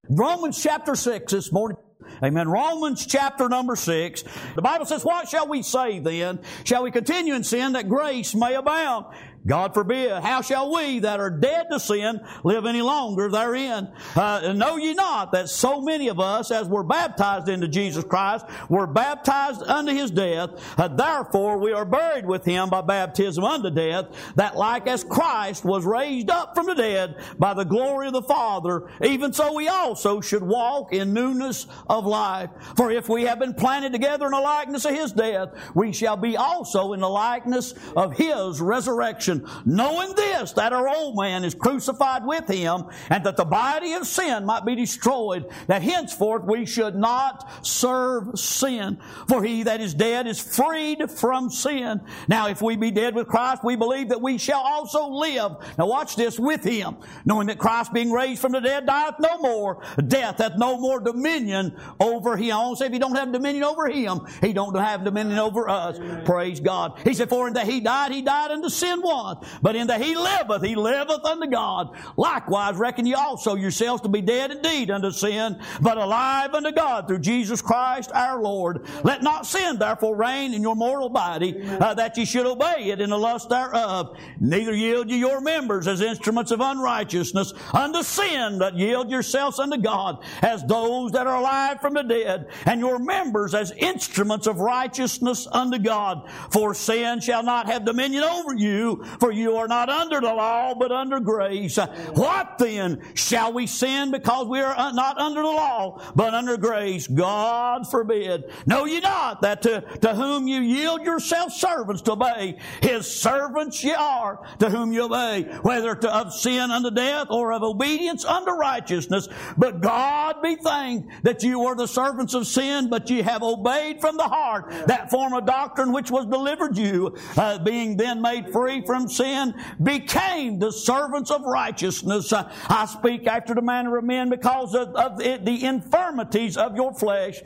Romans chapter 6 this morning. Amen. Romans chapter number 6. The Bible says, what shall we say then? Shall we continue in sin that grace may abound? God forbid. How shall we that are dead to sin live any longer therein? Know ye not that so many of us as were baptized into Jesus Christ were baptized unto His death? Therefore we are buried with Him by baptism unto death, that like as Christ was raised up from the dead by the glory of the Father, even so we also should walk in newness of life. For if we have been planted together in the likeness of His death, we shall be also in the likeness of His resurrection. Knowing this, that our old man is crucified with Him, and that the body of sin might be destroyed, that henceforth we should not serve sin. For he that is dead is freed from sin. Now if we be dead with Christ, we believe that we shall also live. Now watch this, with Him, knowing that Christ being raised from the dead dieth no more. Death hath no more dominion over Him. I want to say if He don't have dominion over Him, He don't have dominion over us. Amen. Praise God. He said, for in that He died unto sin once. But in that He liveth unto God. Likewise reckon ye also yourselves to be dead indeed unto sin, but alive unto God through Jesus Christ our Lord. Let not sin therefore reign in your mortal body, that ye should obey it in the lust thereof. Neither yield ye your members as instruments of unrighteousness unto sin, but yield yourselves unto God as those that are alive from the dead, and your members as instruments of righteousness unto God. For sin shall not have dominion over you, for you are not under the law, but under grace. What then? Shall we sin because we are not under the law, but under grace? God forbid. Know ye not that to whom you yield yourselves servants to obey, His servants ye are, to whom you obey, whether of sin unto death or of obedience unto righteousness. But God be thanked that you were the servants of sin, but ye have obeyed from the heart that form of doctrine which was delivered you, being then made free from sin, became the servants of righteousness. I speak after the manner of men because of the infirmities of your flesh.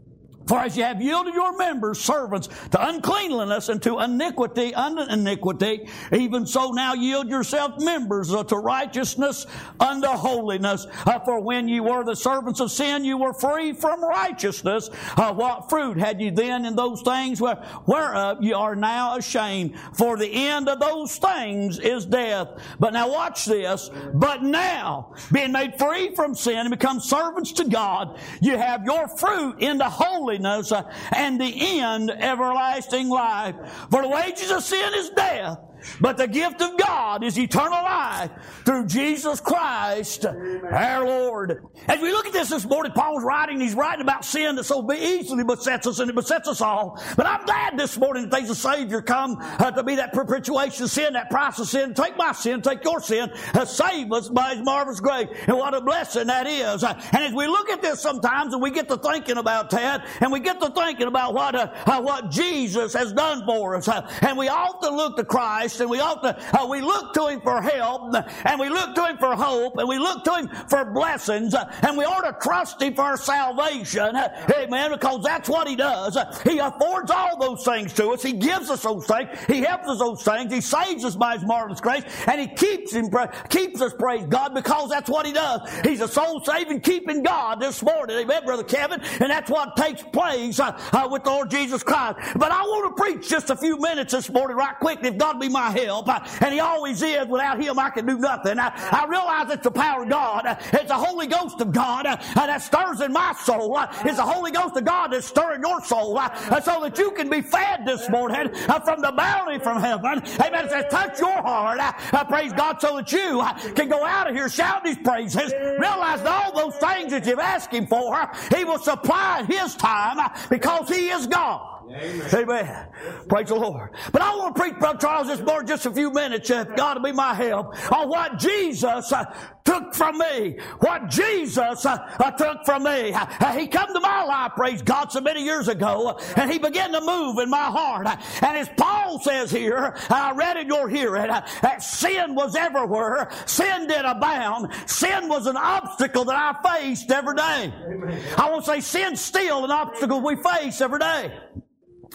For as ye have yielded your members servants to uncleanliness and to iniquity unto iniquity, even so now yield yourself members to righteousness unto holiness. For when ye were the servants of sin, you were free from righteousness. What fruit had ye then in those things whereof ye are now ashamed? For the end of those things is death. But now watch this. But now, being made free from sin and become servants to God, you have your fruit into holiness, and the end everlasting life. For the wages of sin is death, but the gift of God is eternal life through Jesus Christ our Lord. As we look at this morning, Paul's writing, he's writing about sin that so easily besets us, and it besets us all. But I'm glad this morning that there's a Savior come to be that perpetuation of sin, that price of sin. Take my sin, take your sin, save us by His marvelous grace. And what a blessing that is. And as we look at this sometimes, and we get to thinking about that, and we get to thinking about what Jesus has done for us, and we often look to Christ, and we look to Him for help, and we look to Him for hope, and we look to Him for blessings, and we ought to trust Him for our salvation. Amen. Because that's what He does. He affords all those things to us. He gives us those things. He helps us those things. He saves us by His marvelous grace, and He keeps us, praise God, because that's what He does. He's a soul-saving, keeping God this morning. Amen, Brother Kevin. And that's what takes place with the Lord Jesus Christ. But I want to preach just a few minutes this morning right quick, if God be my help. And He always is. Without Him, I can do nothing. I realize it's the power of God. It's the Holy Ghost of God that stirs in my soul. It's the Holy Ghost of God that's stirring your soul so that you can be fed this morning from the bounty from heaven. Amen. It says, touch your heart. Praise God, so that you can go out of here shouting His praises. Realize that all those things that you've asked Him for, He will supply in His time because He is God. Amen. Amen. Praise the Lord. But I want to preach, Brother Charles, this morning just a few minutes, if God will be my help, on what Jesus took from me. What Jesus took from me. He come to my life, praise God, so many years ago, and He began to move in my heart. And as Paul says here, I read it, you'll hear it, that sin was everywhere. Sin did abound. Sin was an obstacle that I faced every day. Amen. I want to say sin's still an obstacle we face every day.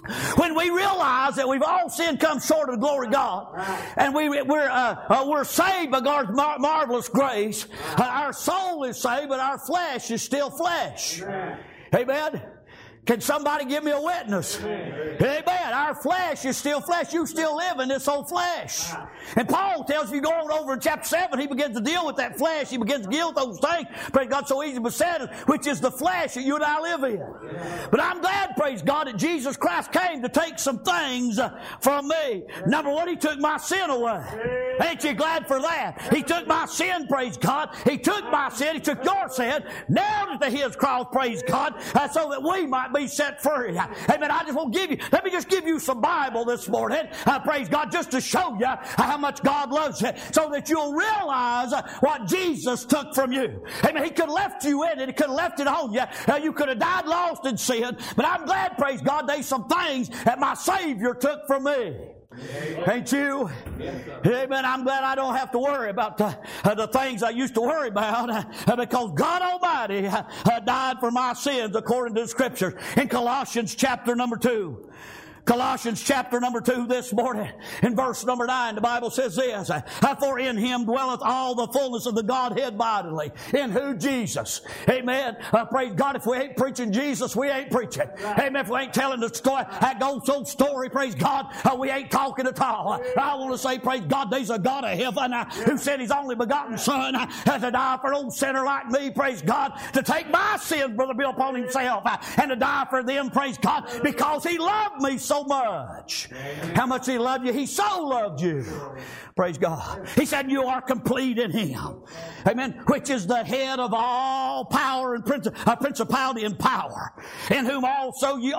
When we realize that we've all sinned, come short of the glory of God, and we're saved by God's marvelous grace. Our soul is saved, but our flesh is still flesh. Amen. Can somebody give me a witness? Amen. Our flesh is still flesh. You still live in this old flesh. And Paul tells you, go on over in chapter 7, he begins to deal with that flesh. He begins to deal with those things. Praise God, so easy beset us, which is the flesh that you and I live in. But I'm glad, praise God, that Jesus Christ came to take some things from me. Number one, He took my sin away. Ain't you glad for that? He took my sin, praise God. He took my sin. He took your sin. Nailed it to His cross, praise God, so that we might be set free. Amen. I just want to let me just give you some Bible this morning, praise God, just to show you how much God loves you, so that you'll realize what Jesus took from you. Amen. He could have left you in it. He could have left it on you. You could have died lost in sin. But I'm glad, praise God, there's some things that my Savior took from me. Ain't you? Amen. I'm glad I don't have to worry about the things I used to worry about, because God Almighty died for my sins according to the Scriptures. In Colossians chapter number 2. Colossians chapter number 2 this morning, in verse number 9, the Bible says this, for in Him dwelleth all the fullness of the Godhead bodily. In who? Jesus. Amen. Praise God. If we ain't preaching Jesus, we ain't preaching. Amen. If we ain't telling the story, that old story, praise God, we ain't talking at all. I want to say, praise God, there's a God of heaven who sent His only begotten Son to die for an old sinner like me, praise God, to take my sins, Brother Bill, upon Himself, and to die for them, praise God, because He loved me so much. Amen. How much He loved you? He so loved you. Praise God. He said you are complete in Him. Amen. Which is the head of all power and principality and power. In whom also ye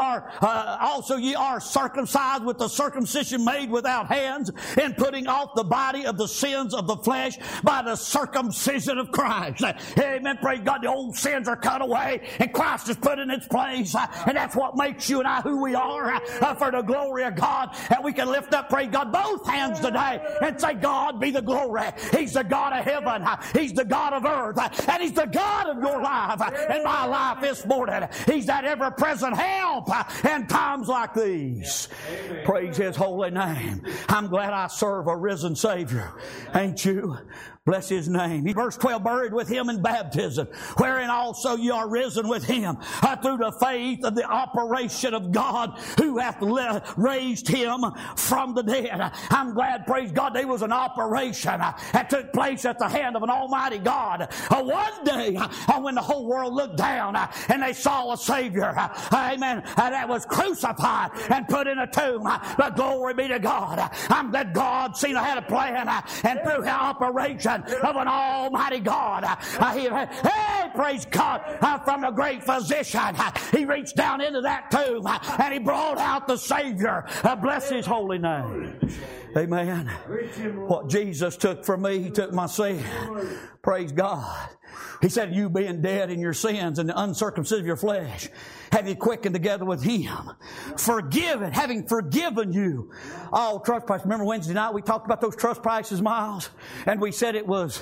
are circumcised with the circumcision made without hands, in putting off the body of the sins of the flesh by the circumcision of Christ. Amen. Praise God. The old sins are cut away and Christ is put in its place. And that's what makes you and I who we are, for the glory of God. And we can lift up, praise God, both hands today and say, God be the glory. He's the God of heaven. He's the God of earth. And He's the God of your life and my life this morning. He's that ever-present help in times like these. Amen. Praise His holy name. I'm glad I serve a risen Savior. Ain't you? Bless His name. Verse 12, buried with Him in baptism, wherein also ye are risen with Him through the faith of the operation of God, who hath raised Him from the dead. I'm glad, praise God, there was an operation that took place at the hand of an almighty God. One day, when the whole world looked down and they saw a Savior, amen, that was crucified and put in a tomb. But glory be to God. I'm glad God seen I had a plan, and through the operation of an almighty God, hey, praise God, from the great physician, He reached down into that tomb and He brought out the Savior. Bless His holy name. Amen. What Jesus took from me, He took my sin. Praise God. He said, you being dead in your sins and the uncircumcision of your flesh, have you quickened together with Him. Forgiven, having forgiven you all trust prices. Remember Wednesday night we talked about those trust prices, Miles? And we said it was,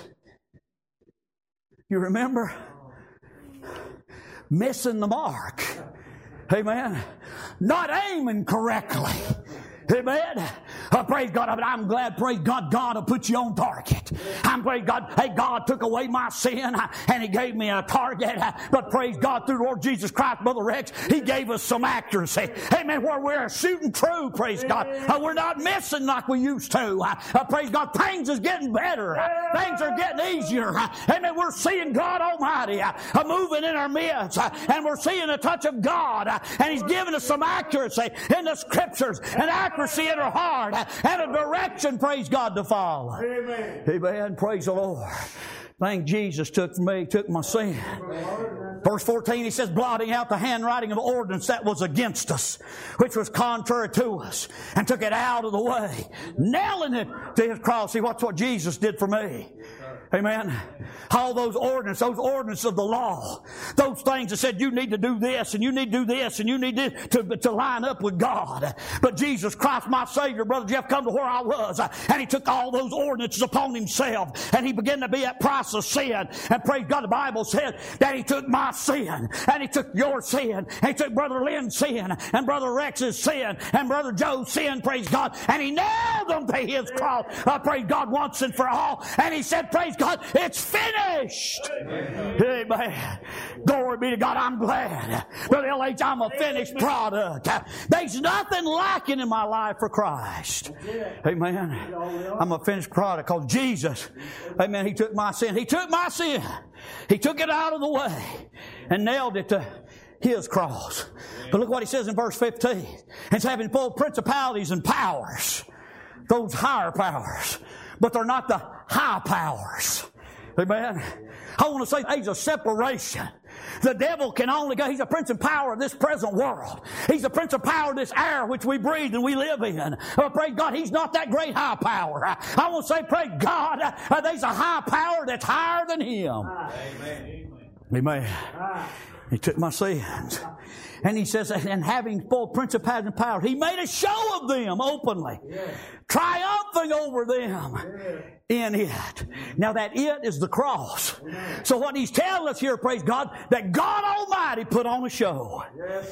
you remember? Missing the mark. Amen. Not aiming correctly. Amen. Praise God. But I'm glad, praise God, God will put you on target. I'm glad God, hey, God took away my sin and He gave me a target. But praise God, through Lord Jesus Christ, Brother Rex, He gave us some accuracy. Amen. Where we're shooting true, praise God. We're not missing like we used to. Praise God. Things is getting better. Things are getting easier. Amen. We're seeing God Almighty moving in our midst. And we're seeing a touch of God. And He's giving us some accuracy in the Scriptures and accuracy in our heart and a direction, praise God, to follow. Amen. Amen. Praise the Lord. Thing Jesus took from me, took my sin. Verse 14, He says, blotting out the handwriting of ordinance that was against us, which was contrary to us, and took it out of the way, nailing it to His cross. See, what's what Jesus did for me. Amen. All those ordinances of the law, those things that said you need to do this and you need to do this and you need to line up with God. But Jesus Christ, my Savior, Brother Jeff, come to where I was, and He took all those ordinances upon Himself, and He began to be at price of sin. And praise God, the Bible said that He took my sin, and He took your sin, and He took Brother Lynn's sin, and Brother Rex's sin, and Brother Joe's sin, praise God, and He nailed them to His cross, praise God, once and for all. And He said, praise God, it's finished. Amen. Glory be to God. I'm glad, Brother L.H., I'm a finished product. There's nothing lacking in my life for Christ. Amen. I'm a finished product because Jesus, amen, He took my sin. He took my sin. He took it out of the way and nailed it to His cross. But look what He says in verse 15. It's having full principalities and powers. Those higher powers. But they're not the high powers. Amen. I want to say there's a separation. The devil can only go. He's a prince and power of this present world. He's the prince of power of this air which we breathe and we live in. Praise God, he's not that great high power. I want to say, praise God, there's a high power that's higher than him. Amen. Amen. He took my sins. And he says, and having full principalities and powers, He made a show of them openly, triumphing over them in it. Now that it is the cross. So what He's telling us here, praise God, that God Almighty put on a show.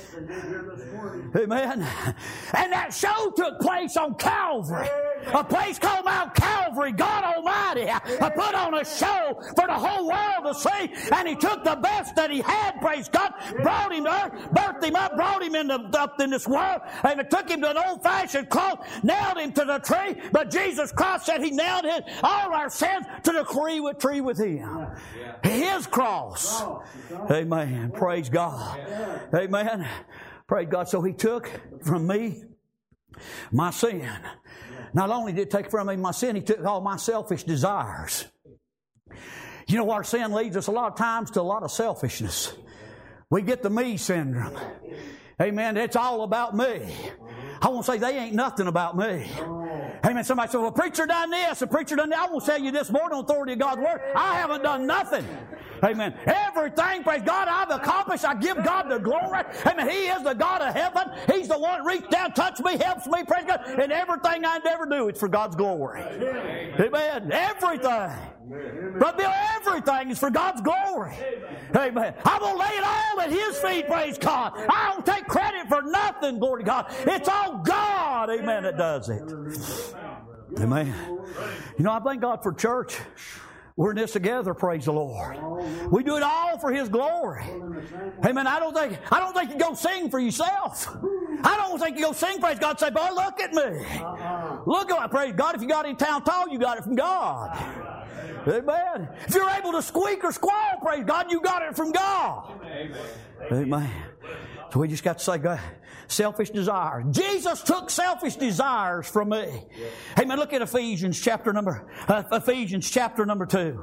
Amen. And that show took place on Calvary. A place called Mount Calvary. God Almighty put on a show for the whole world to see. And He took the best that He had, praise God, brought Him to earth, birthed Him up, brought Him up in this world, and it took Him to an old-fashioned cross, nailed Him to the tree. But Jesus Christ said He nailed all our sins to the tree with Him. His cross. Amen. Praise God. Amen. Praise God. So He took from me my sin. Not only did He take from me my sin, He took all my selfish desires. You know, our sin leads us a lot of times to a lot of selfishness. We get the me syndrome. Amen. It's all about me. I won't say they ain't nothing about me. Amen. Somebody said, well, preacher done this, and preacher done that. I will tell you this morning on authority of God's Word. I haven't done nothing. Amen. Everything, praise God, I've accomplished. I give God the glory. Amen. He is the God of heaven. He's the one that reached down, touched me, helps me, praise God. And everything I endeavor to do, it's for God's glory. Amen. Everything. But Bill, everything is for God's glory. Amen. I'm going to lay it all at His feet, praise God. I don't take credit for nothing, glory to God. It's all God, amen, that does it. Amen. You know, I thank God for church. We're in this together, praise the Lord. We do it all for His glory. Amen. I don't think you go sing for yourself. I don't think you go sing, praise God, and say, boy, look at me. Look at me, praise God. If you got any town tall, you got it from God. Amen. If you're able to squeak or squall, praise God, you got it from God. Amen. So we just got to say, God, selfish desires. Jesus took selfish desires from me. Amen. Look at Ephesians chapter number 2. Ephesians chapter number 2.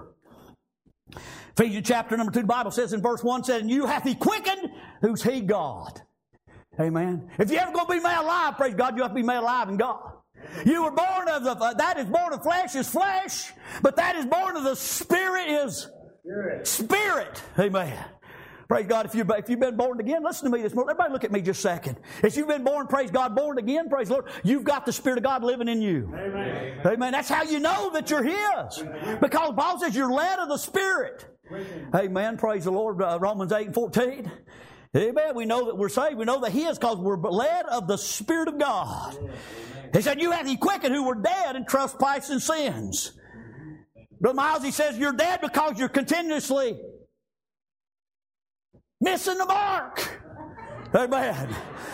The Bible says in verse 1, says, and you hath He quickened, who's He? God. Amen. If you're ever going to be made alive, praise God, you have to be made alive in God. You were born of that is born of flesh is flesh, but that is born of the Spirit is spirit. Amen. Praise God. If you've been born again, listen to me this morning. Everybody look at me just a second. If you've been born, praise God, born again, praise the Lord, you've got the Spirit of God living in you. Amen. Amen. That's how you know that you're His. Because Paul says you're led of the Spirit. Amen. Praise the Lord. Romans 8:14. Amen. We know that we're saved. We know that He is because we're led of the Spirit of God. He said, you hath He quickened who were dead in trespasses and sins. Brother Miles, he says, you're dead because you're continuously missing the mark. Amen.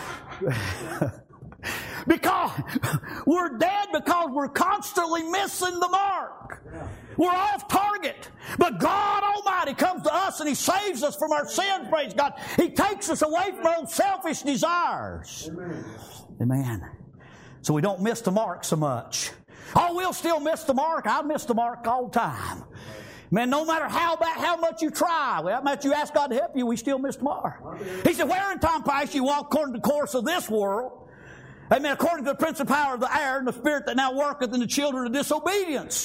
Because we're dead because we're constantly missing the mark. We're off target. But God Almighty comes to us and He saves us from our sins, praise God. He takes us away from those selfish desires. Amen. So we don't miss the mark so much. Oh, we'll still miss the mark. I miss the mark all the time. Man, no matter how much you try, how much you ask God to help you, we still miss the mark. He said, where in time past you walk according to the course of this world, amen, according to the prince and power of the air and the spirit that now worketh in the children of disobedience.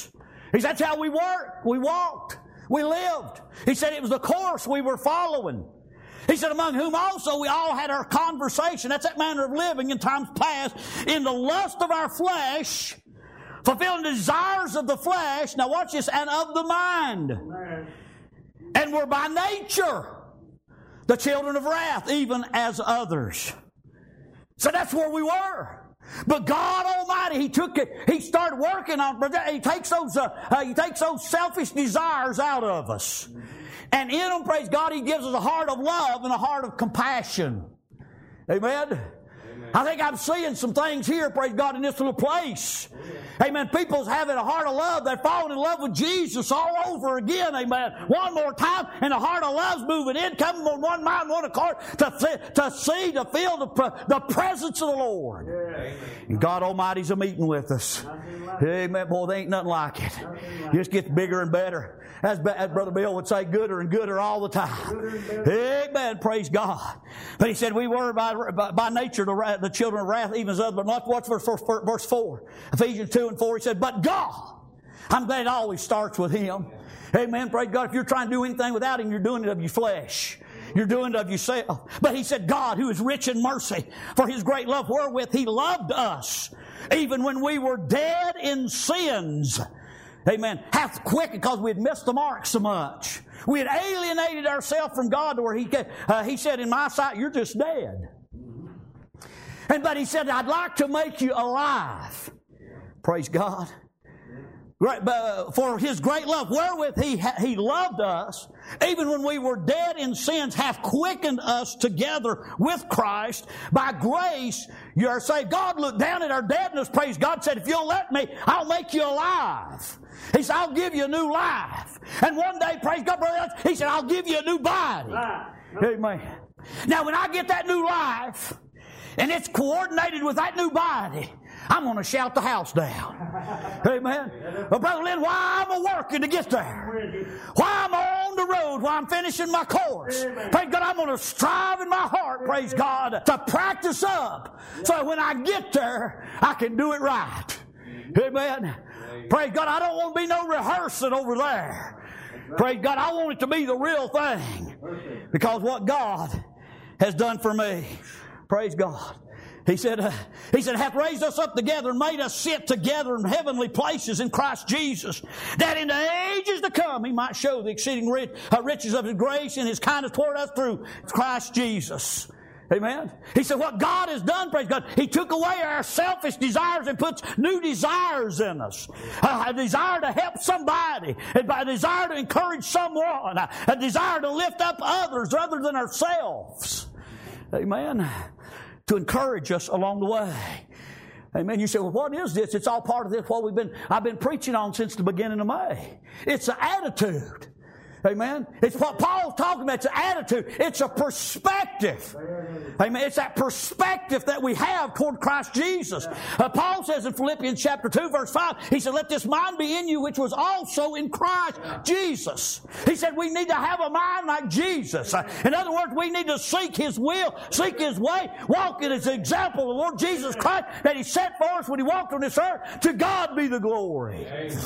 He said, that's how we worked, we walked, we lived. He said it was the course we were following. He said, among whom also we all had our conversation. That's that manner of living in times past, in the lust of our flesh, fulfilling the desires of the flesh. Now watch this, and of the mind. Amen. And were by nature the children of wrath, even as others. So that's where we were. But God Almighty, He took it. He started working on. He takes those selfish desires out of us. And in them, praise God, He gives us a heart of love and a heart of compassion. Amen? Amen. I think I'm seeing some things here, praise God, in this little place. Amen. People's having a heart of love. They're falling in love with Jesus all over again. Amen. One more time, and the heart of love's moving in, coming on one mind, one accord, to feel the presence of the Lord. Amen. And God Almighty's a meeting with us. Amen. Boy, there ain't nothing like it. It just gets bigger and better. As Brother Bill would say, gooder and gooder all the time. Amen. Praise God. But he said we were by nature the children of wrath, even as others. But watch verse 4. Ephesians 2 and 4. He said, but God. I'm glad it always starts with Him. Amen. Praise God. If you're trying to do anything without Him, you're doing it of your flesh. You're doing it of yourself. But he said, God, who is rich in mercy, for His great love wherewith He loved us, even when we were dead in sins. Amen. Hath quickened, because we had missed the mark so much. We had alienated ourselves from God to where He said, in my sight, you're just dead. But He said, I'd like to make you alive. Praise God. For His great love, wherewith He loved us, even when we were dead in sins, hath quickened us together with Christ. By grace you are saved. God looked down at our deadness, praise God, said, if you'll let me, I'll make you alive. He said, I'll give you a new life. And one day, praise God, brother, He said, I'll give you a new body. Amen. Now, when I get that new life, and it's coordinated with that new body, I'm going to shout the house down. Amen. But Brother Lynn, why am I working to get there? Why am I on the road while I'm finishing my course? Praise God, I'm going to strive in my heart, praise God, to practice up. So when I get there, I can do it right. Amen. Praise God, I don't want to be no rehearsing over there. Praise God, I want it to be the real thing. Because what God has done for me. Praise God. He said, hath raised us up together and made us sit together in heavenly places in Christ Jesus, that in the ages to come He might show the exceeding riches of His grace and His kindness toward us through Christ Jesus. Amen. He said, what God has done, praise God, He took away our selfish desires and puts new desires in us. A desire to help somebody, a desire to encourage someone, a desire to lift up others other than ourselves. Amen. To encourage us along the way. Amen. You say, well, what is this? It's all part of this, what I've been preaching on since the beginning of May. It's an attitude. Amen. It's what Paul's talking about. It's an attitude. It's a perspective. Amen. It's that perspective that we have toward Christ Jesus. Paul says in Philippians chapter 2 verse 5, he said, let this mind be in you which was also in Christ Jesus. He said we need to have a mind like Jesus. In other words, we need to seek His will, seek His way, walk in His example, the Lord Jesus Christ that He set for us when He walked on this earth. To God be the glory.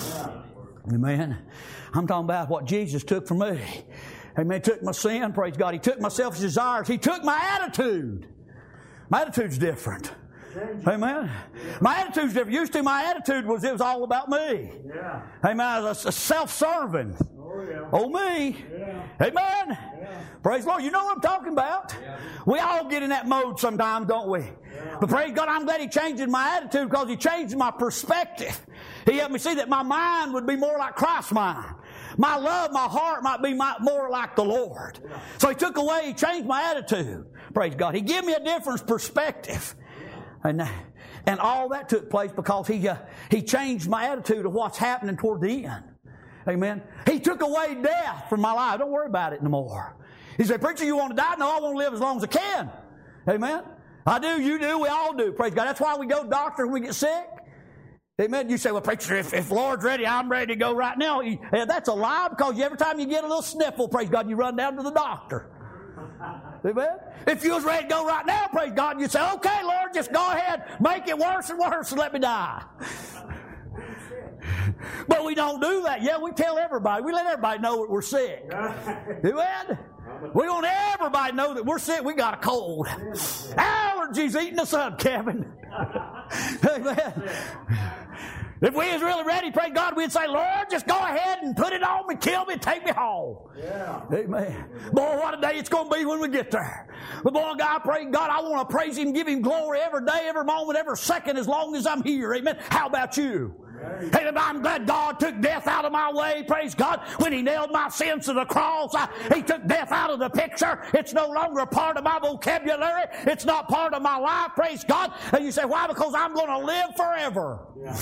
Amen. I'm talking about what Jesus took from me. Amen. He took my sin, praise God. He took my selfish desires. He took my attitude. My attitude's different. Amen. My attitude's different. Used to, my attitude was, it was all about me. Yeah. Amen. I was self-serving. Oh, me. Yeah. Amen. Yeah. Praise the Lord. You know what I'm talking about. Yeah. We all get in that mode sometimes, don't we? Yeah. But praise God, I'm glad He changed my attitude, because He changed my perspective. He helped me see that my mind would be more like Christ's mind. My love, my heart might be more like the Lord. So He took away, He changed my attitude. Praise God. He gave me a different perspective. And all that took place because He changed my attitude of what's happening toward the end. Amen. He took away death from my life. Don't worry about it anymore. He said, preacher, you want to die? No, I want to live as long as I can. Amen. I do, you do, we all do. Praise God. That's why we go to the doctor when we get sick. Amen. You say, well, preacher, if Lord's ready, I'm ready to go right now. That's a lie, because every time you get a little sniffle, praise God, you run down to the doctor. Amen. If you was ready to go right now, praise God, you say, okay, Lord, just go ahead, make it worse and worse and let me die. But we don't do that. Yeah, we tell everybody. We let everybody know that we're sick. Amen? We want everybody to know that we're sick. We got a cold. Allergies eating us up, Kevin. Amen. If we was really ready, praise God, we'd say, Lord, just go ahead and put it on me, kill me, take me home. Yeah. Amen. Boy, what a day it's going to be when we get there. But boy, God, praise God, I want to praise Him, give Him glory every day, every moment, every second, as long as I'm here. Amen. How about you? Hey, I'm glad God took death out of my way, praise God. When He nailed my sins to the cross, He took death out of the picture. It's no longer a part of my vocabulary. It's not part of my life, praise God. And you say, why? Because I'm going to live forever. Yeah.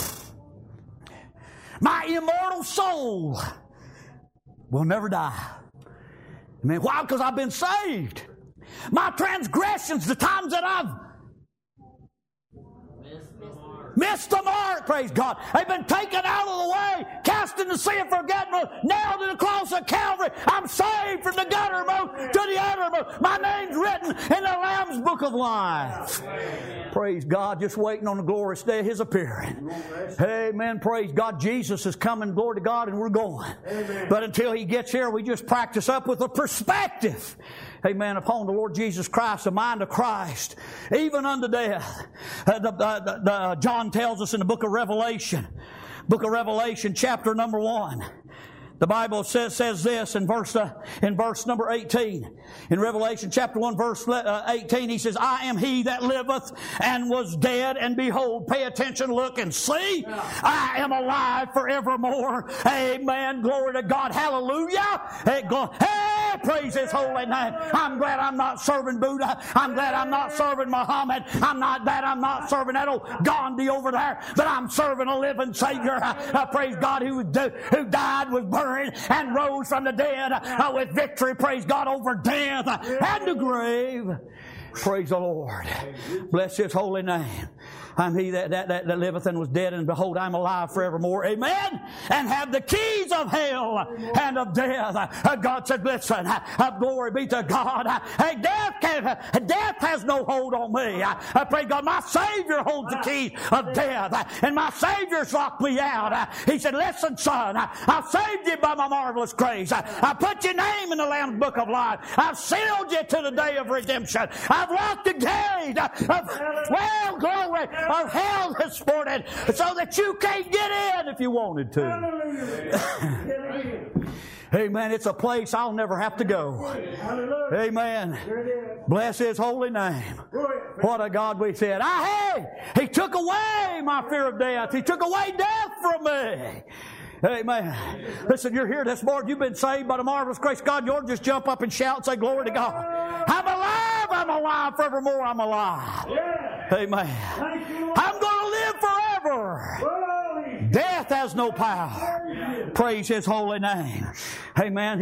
My immortal soul will never die. I mean, why? Because I've been saved. My transgressions, the times that I've missed the mark, praise God. They've been taken out of the way, cast in the sea of forgetfulness, nailed to the cross of Calvary. I'm saved from the guttermost to the uttermost. My name's written in the Lamb's book of life. Praise God, just waiting on the glorious day of His appearing. Amen. Praise God. Jesus is coming, glory to God, and we're going. Amen. But until He gets here, we just practice up with a perspective. Amen. Upon the Lord Jesus Christ, the mind of Christ, even unto death. John tells us in the book of Revelation, chapter number 1. The Bible says this in verse number 18. In Revelation chapter 1 verse 18, He says, I am He that liveth and was dead, and behold, pay attention, look and see, I am alive forevermore. Amen. Glory to God. Hallelujah. Hey, praise His holy name. I'm glad I'm not serving Buddha. I'm glad I'm not serving Muhammad. I'm not serving that old Gandhi over there, but I'm serving a living Savior. Praise God, who died, was buried, and rose from the dead with victory, praise God, over death and the grave. Praise the Lord. Bless His holy name. I'm He that liveth and was dead, and behold, I'm alive forevermore. Amen. And have the keys of hell and of death. God said, listen, glory be to God. Hey, death has no hold on me. I pray God, my Savior holds the keys of death, and my Savior's locked me out. He said, listen, son, I've saved you by my marvelous grace. I put your name in the Lamb's book of life. I've sealed you to the day of redemption. I've locked the gate of, glory, of hell this morning, so that you can't get in if you wanted to. Amen. It's a place I'll never have to go. Amen. Bless His holy name. What a God we said. He took away my fear of death. He took away death from me. Amen. Listen, you're here this morning. You've been saved by the marvelous grace of God. You'll just jump up and shout and say, glory to God. I'm alive. I'm alive forevermore. I'm alive. Amen. I'm going to live forever. Death has no power. Praise His holy name. Amen.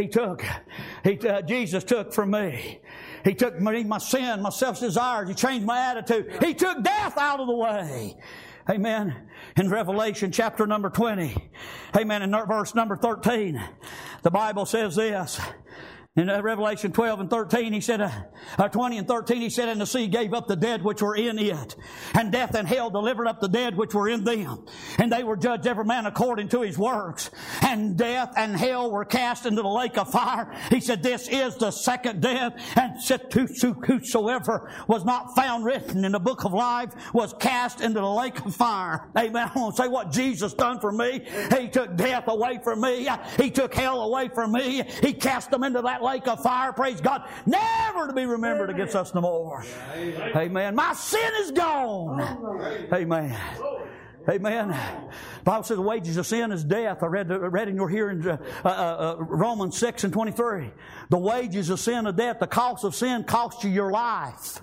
Jesus took from me. He took me, my sin, my self-desires. He changed my attitude. He took death out of the way. Amen. In Revelation chapter number 20. Amen. In verse number 13. The Bible says this. In Revelation 12 and 13, He said, 20 and 13, He said, and the sea gave up the dead which were in it, and death and hell delivered up the dead which were in them. And they were judged every man according to his works. And death and hell were cast into the lake of fire. He said, this is the second death. And whosoever was not found written in the book of life was cast into the lake of fire. Amen. I want to say what Jesus done for me. He took death away from me. He took hell away from me. He cast them into that lake of fire, praise God, never to be remembered against us no more. Amen. My sin is gone. Amen. Amen. The Bible says the wages of sin is death. I read in your hearing Romans 6 and 23. The wages of sin is death. The cost of sin cost you your life.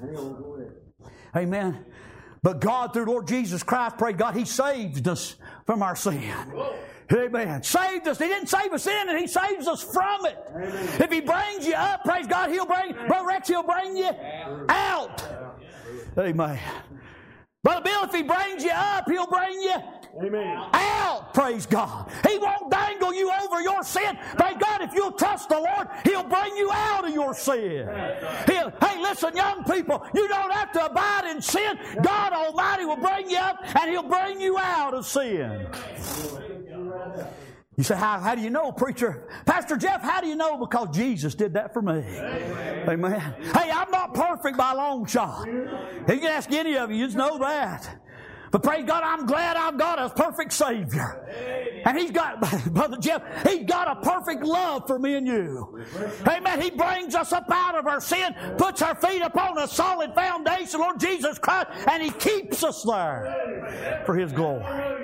Amen. But God, through Lord Jesus Christ, praise God, He saved us from our sin. Amen. Saved us. He didn't save us in it. He saves us from it. Amen. If He brings you up, praise God, Brother Rex, He'll bring you out. Amen. Brother Bill, if He brings you up, He'll bring you out. Praise God. He won't dangle you over your sin. Praise God, if you'll trust the Lord, He'll bring you out of your sin. Hey, listen, young people, you don't have to abide in sin. God Almighty will bring you up, and He'll bring you out of sin. You say, how do you know, preacher? Pastor Jeff, how do you know? Because Jesus did that for me. Amen. Hey, I'm not perfect by a long shot. You can ask any of you, you just know that. But praise God, I'm glad I've got a perfect Savior. And He's got, Brother Jeff, He's got a perfect love for me and you. Amen. He brings us up out of our sin, puts our feet upon a solid foundation, Lord Jesus Christ, and He keeps us there for His glory.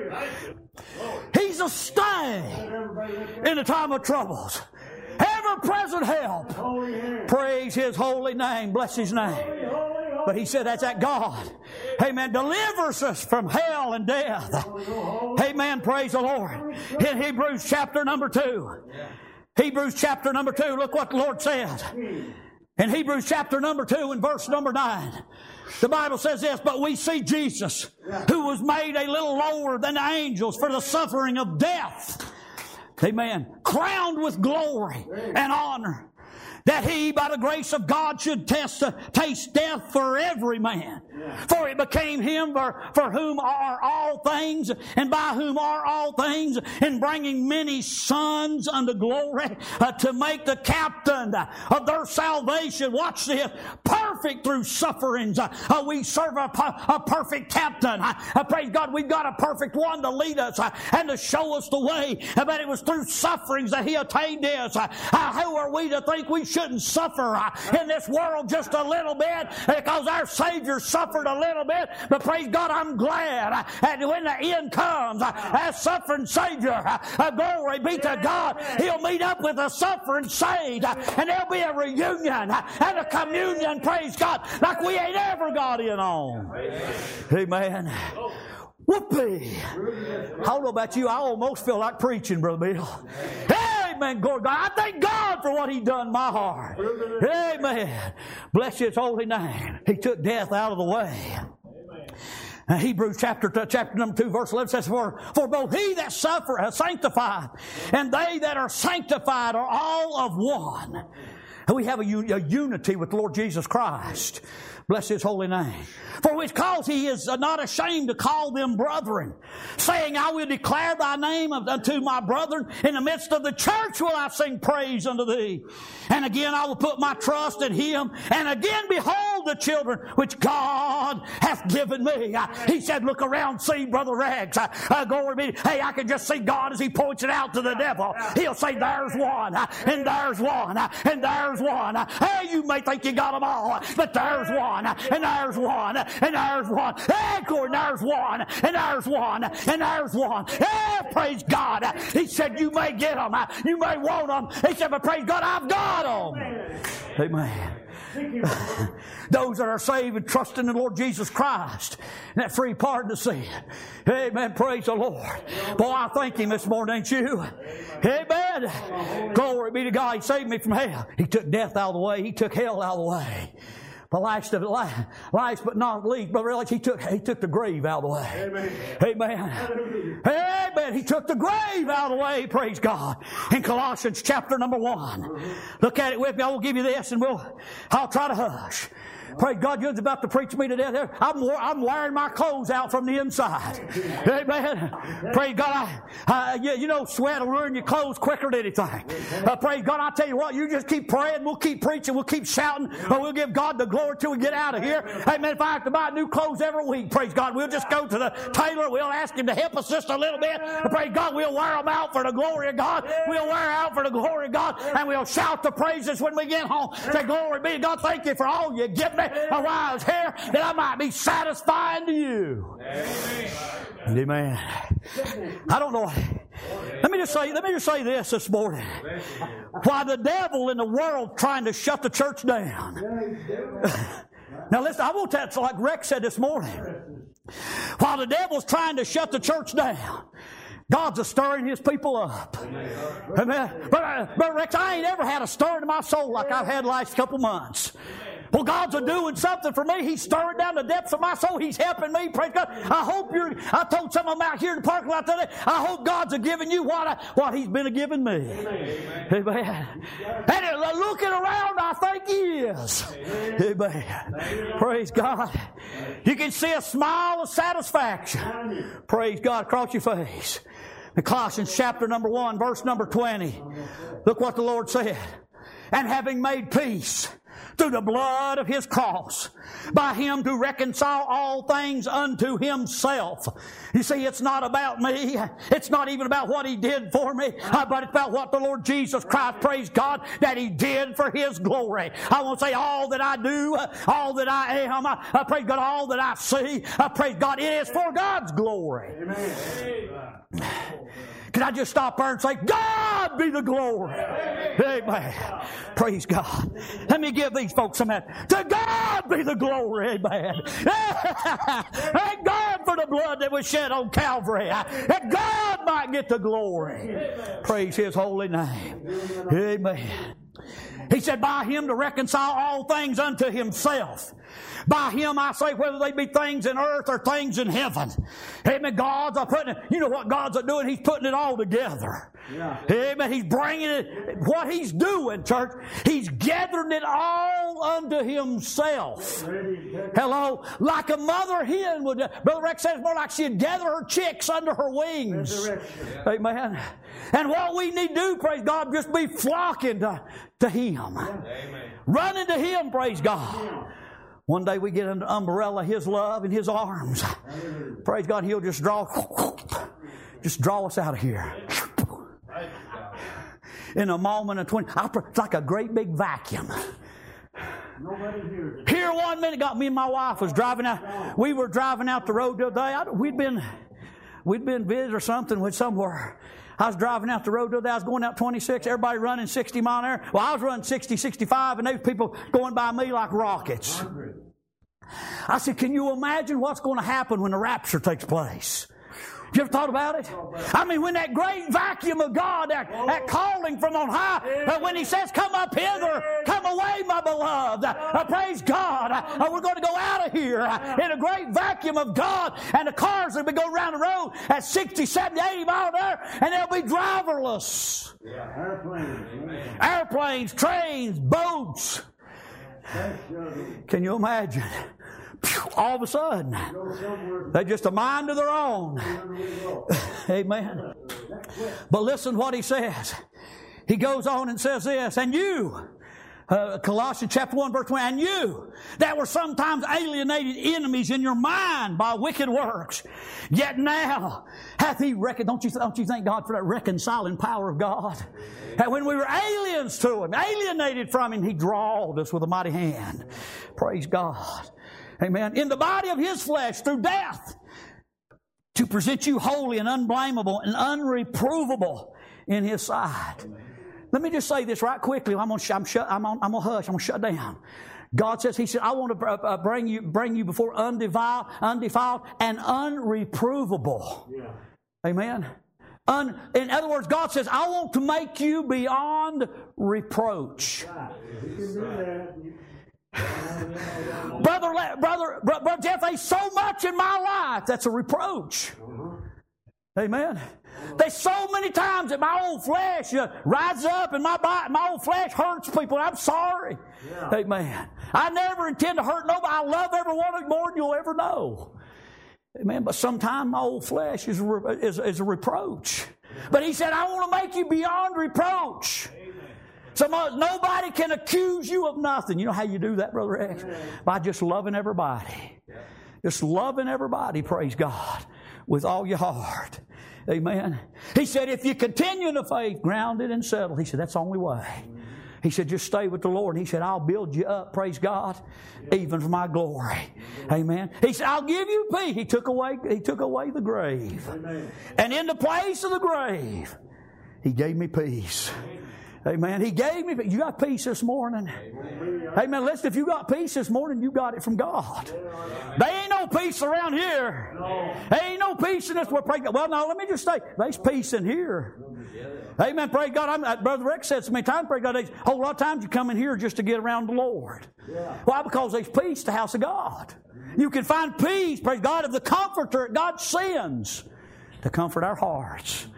He's a stay in the time of troubles. Ever-present help. Praise His holy name. Bless His name. But He said that's that God. Amen. Delivers us from hell and death. Amen. Praise the Lord. In Hebrews chapter number 2. Hebrews chapter number 2. Look what the Lord says. In Hebrews chapter number 2 and verse number 9. The Bible says this, but we see Jesus, who was made a little lower than the angels for the suffering of death. Amen. Crowned with glory and honor, that He, by the grace of God, should taste death for every man. For it became Him for whom are all things, and by whom are all things, in bringing many sons unto glory, to make the captain of their salvation, watch this, perfect through sufferings. We serve a perfect captain. Praise God, we've got a perfect one to lead us and to show us the way. But it was through sufferings that He attained this. Who are we to think we shouldn't suffer in this world just a little bit, because our Savior suffered a little bit? But praise God, I'm glad that when the end comes, as suffering Savior, glory be to God, He'll meet up with the suffering saved, and there'll be a reunion and a communion, praise God, like we ain't ever got in on. Amen. Whoopee. I don't know about you, I almost feel like preaching, Brother Bill. Amen. Glory to God. I thank God for what He done in my heart. Amen. Bless His holy name. He took death out of the way. Hebrews chapter number 2 verse 11 says, For both He that suffereth is sanctified, and they that are sanctified are all of one. And we have a unity with the Lord Jesus Christ. Bless His holy name. For which cause He is not ashamed to call them brethren, saying, I will declare Thy name unto my brethren. In the midst of the church will I sing praise unto Thee. And again I will put my trust in Him. And again behold the children which God hath given me. He said, look around, see Brother Rags. Glory be. Hey, I can just see God as He points it out to the devil. He'll say, there's one, and there's one, and there's one. Hey, you may think you got them all, but there's one, and there's one, and there's one. Hey, Gordon, there's one, and there's one, and there's one. Hey, praise God. He said, you may get them, you may want them. He said, but praise God, I've got them. Amen. Those that are saved and trust in the Lord Jesus Christ, and that free pardon of sin. Amen. Praise the Lord. Boy, I thank Him this morning, ain't you? Amen. Glory be to God. He saved me from hell. He took death out of the way. He took hell out of the way. But last but not least, Brother Alex, he took the grave out of the way. Amen. Amen. Amen. He took the grave out of the way. Praise God. In Colossians chapter number 1. Look at it with me. I will give you this, and I'll try to hush. Praise God, you're about to preach me to death. I'm wearing my clothes out from the inside. Amen. Praise God. You know, sweat will ruin your clothes quicker than anything. Praise God, I tell you what, you just keep praying, we'll keep preaching, we'll keep shouting, but we'll give God the glory till we get out of here. Amen. If I have to buy new clothes every week, praise God, we'll just go to the tailor, we'll ask him to help us just a little bit. Praise God, we'll wear them out for the glory of God. We'll wear out for the glory of God, and we'll shout the praises when we get home. Say, glory be to God, thank you for all you give me. While I was here, that I might be satisfying to you. Amen. Amen. I don't know. Let me just say this morning. Why the devil in the world trying to shut the church down. Now listen, I want that, like Rex said this morning. While the devil's trying to shut the church down, God's stirring His people up. Amen. But Rex, I ain't ever had a stirring in my soul like I've had the last couple months. Well, God's doing something for me. He's stirring down the depths of my soul. He's helping me. Praise God. I told some of them out here in the parking lot today, I hope God's giving you what He's been giving me. Amen. Amen. And looking around, I think He is. Amen. Praise God. You can see a smile of satisfaction. Praise God across your face. In Colossians chapter number 1, verse number 20. Look what the Lord said. And having made peace through the blood of His cross, by Him to reconcile all things unto Himself. You see, it's not about me. It's not even about what He did for me, but it's about what the Lord Jesus Christ, praise God, that He did for His glory. I want to say all that I do, all that I am, I praise God, all that I see, I praise God, it is for God's glory. Amen. Can I just stop there and say, God be the glory? Amen. Praise God. Let me give these folks some of that. To God be the glory. Amen. Thank God for the blood that was shed on Calvary. That God might get the glory. Praise His holy name. Amen. He said, by Him to reconcile all things unto Himself. By Him, I say, whether they be things in earth or things in heaven. Amen. God's putting it, you know what God's doing? He's putting it all together. Yeah. Amen. He's bringing it, what He's doing, church, He's gathering it all unto Himself. Hello? Like a mother hen would. Brother Rex says more like she'd gather her chicks under her wings. Amen. And what we need to do, praise God, just be flocking to Him. Amen. Running to Him, praise God. One day we get under the umbrella of His love and His arms. Praise God, He'll just draw us out of here. In a moment of 20. It's like a great big vacuum. Here one minute, got me and my wife was driving out. We were driving out the road the other day. We'd been visiting or something with somewhere. I was driving out the road the other day. I was going out 26. Everybody running 60 mile an hour. Well, I was running 60, 65, and there was people going by me like rockets. I said, can you imagine what's going to happen when the rapture takes place? You ever thought about it? I mean, when that great vacuum of God, that calling from on high, when He says, come up hither, come away, my beloved. Praise God. We're going to go out of here in a great vacuum of God, and the cars will be going around the road at 60, 70, 80 miles an hour, and they'll be driverless. Airplanes, trains, boats. Can you imagine? All of a sudden, they're just a mind of their own. Amen. But listen what He says. He goes on and says this, and you, Colossians chapter 1 verse 20, and you that were sometimes alienated enemies in your mind by wicked works, yet now hath He don't you thank God for that reconciling power of God? And when we were aliens to Him, alienated from Him, He drawed us with a mighty hand. Praise God. Amen. In the body of His flesh through death, to present you holy and unblameable and unreprovable in His sight. Let me just say this right quickly. I'm gonna hush. I'm gonna shut down. God says, He said, I want to bring you before undefiled and unreprovable. Yeah. Amen. In other words, God says, I want to make you beyond reproach. Brother Jeff, there's so much in my life that's a reproach. Amen. There's so many times that my old flesh rises up and my old flesh hurts people. I'm sorry. Yeah. Amen. I never intend to hurt nobody. I love everyone more than you'll ever know. Amen. But sometimes my old flesh is a reproach. But He said, I want to make you beyond reproach. So nobody can accuse you of nothing. You know how you do that, Brother X? By just loving everybody. Just loving everybody, praise God, with all your heart. Amen. He said, if you continue in the faith, grounded and settled, He said, that's the only way. He said, just stay with the Lord. He said, I'll build you up, praise God, even for my glory. Amen. He said, I'll give you peace. He took away the grave. And in the place of the grave, He gave me peace. Amen. He gave me peace. You got peace this morning. Amen. Listen, if you got peace this morning, you got it from God. There ain't no peace around here. There ain't no peace in this world. Well, now, let me just say, there's peace in here. Amen. Praise God. Brother Rick said so many times, praise God, a whole lot of times you come in here just to get around the Lord. Why? Because there's peace in the house of God. You can find peace, praise God, of the comforter God sends to comfort our hearts.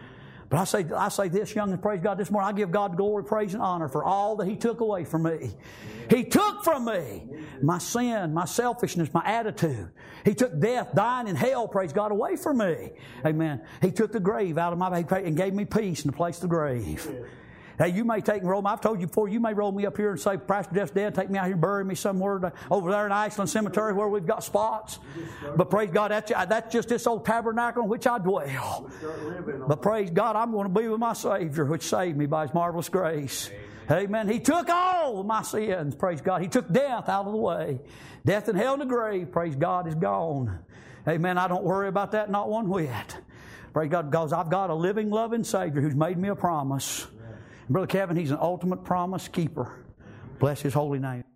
But I say this, young and praise God, this morning I give God glory, praise, and honor for all that He took away from me. He took from me my sin, my selfishness, my attitude. He took death, dying in hell, praise God, away from me. Amen. He took the grave out of my back and gave me peace in the place of the grave. Hey, you may take and roll me. I've told you before, you may roll me up here and say, Pastor Jeff's dead, take me out here and bury me somewhere over there in Iceland Cemetery where we've got spots. But praise God, that's just this old tabernacle in which I dwell. But praise God, I'm going to be with my Savior, which saved me by His marvelous grace. Amen. He took all of my sins, praise God. He took death out of the way. Death and hell and the grave, praise God, is gone. Amen. I don't worry about that, not one whit. Praise God, because I've got a living, loving Savior who's made me a promise. Brother Kevin, he's an ultimate promise keeper. Bless His holy name.